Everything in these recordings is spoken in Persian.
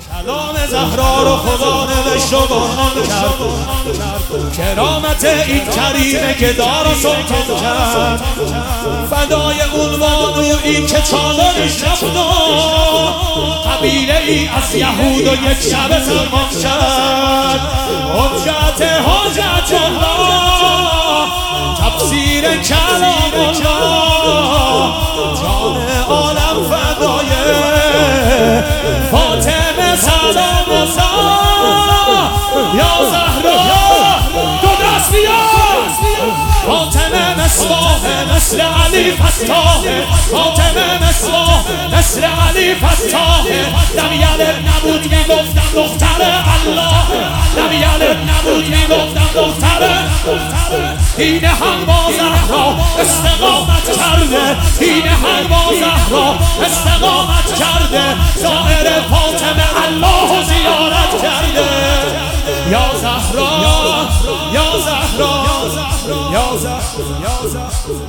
کلام زهرا رو خدا نوشت و قرآن کرد، کرامت این کریمه که دار و سلطان کرد، فدای اون بانویی که چادرش رفت و قبیله ای از یهود و یک شب سلمان کرد. حجت الله، تفسیر کلام الله، جان عالم فدای فاطمه سلام الله. یا زهرا دو دست بیار، فاطمه مصباح مثل علی فتاح، فاطمه مصباح مثل علی فتاح. نبیل نبود میگفتم دختر الله، نبیل نبود میگفتم دختر. اینه هم با زهرا استقامت کرده، اینه هم با زهرا استقامت کرده، زائر فاطمه الله زیارت کرده. یا زهرا یا زهرا یا زهرا.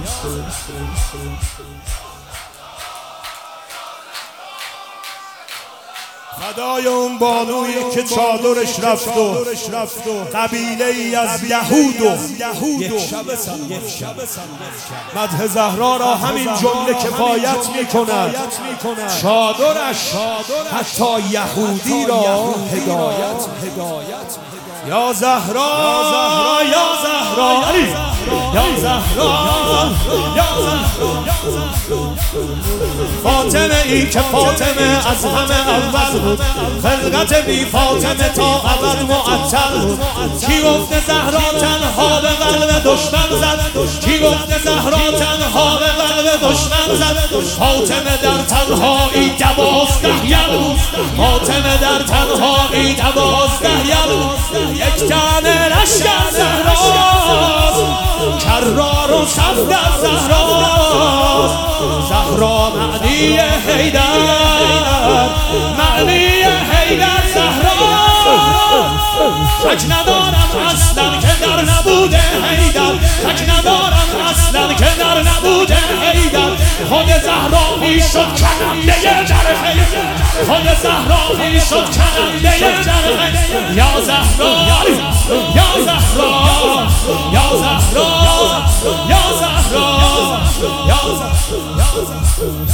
فدای اون بانویی که چادرش رفت و قبیله ای از یهود و یک شب مدح زهرا را همین جمله کفایت میکند. چادرش حتی یهودی را هدایت. یا زهرا یا زهرا یا زهرا یا زهرا. فاطمه ای که فاطمه از همه اول بود، خلقت بی فاطمه تا ابد معطل بود. کی گفته زهرا تنها به قلب دشمن زد، کی گفته زهرا تنها به قلب دشمن زد. فاطمه در تنهایی 12 یل بود، فاطمه در تنهایی 12 یل بود. یک تن لشکر زهراست، کرار و صفدر زهراست. زهرا معنی حیدر، معنی حیدر زهراست. شک ندارم اصلا که در نبوده حیدر، شک ندارم اصلا که در نبوده حیدر. خود زهرا میشد کننده جرح، خود زهرا میشد کننده جرح. یا زهرا یا زهرا یا زهرا یا زهرا یا زهرا.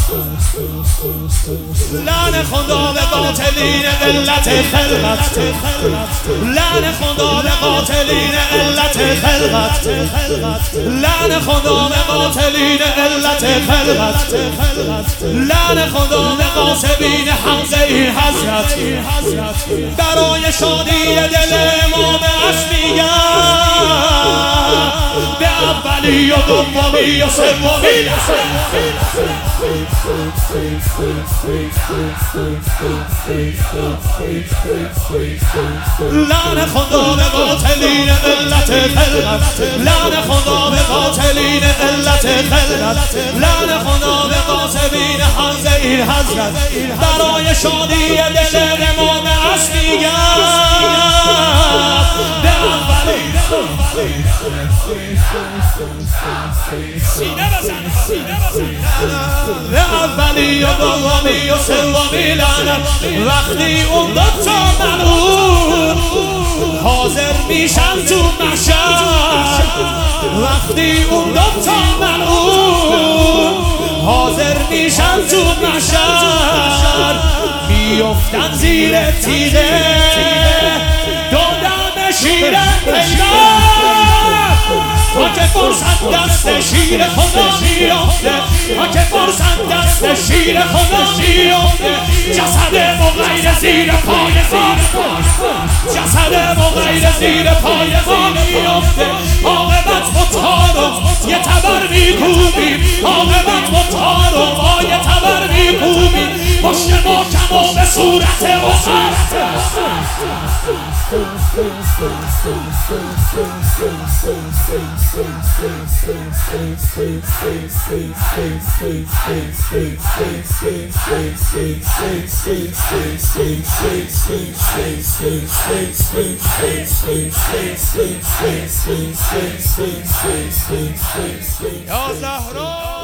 لعن خدا به قاتلین علت خلقت، لعن خدا به قاتلین علت خلقت، لعن خدا به قاتلین علت خلقت، لعن خدا به قاسبین حمزه حضرت. برای شادی دل امام اصلیه به اولی و دومی و سومی. لعن خدا به قاتلین علت خلقت، لعن خدا به قاتلین علت خلقت، لعن خدا به قاسبین حمزه حضرت. برای شادی دل امام اصلیه به اولی سینه بزن، سینه بزن. به اولی و دومی و سومی لعنت. وقتی اون دوتا ملعون حاضر میشن تو محشر، وقتی اون دوتا ملعون حاضر میشن تو محشر، میفتن زیر تیغه دادم شیر حیدر. تا که فرصت دست شیر خدا میافته، تا که فرصت دست شیر خدا میافته. جسد مغیر زیر پای ما، جسد مغیر زیر پای ما میافته. عاقبت مطهارم یه تبر میکوبیم، عاقبت مطهارم ما یه تبر میکوبیم. پشت محکم و به صورت اخر. یا زهرا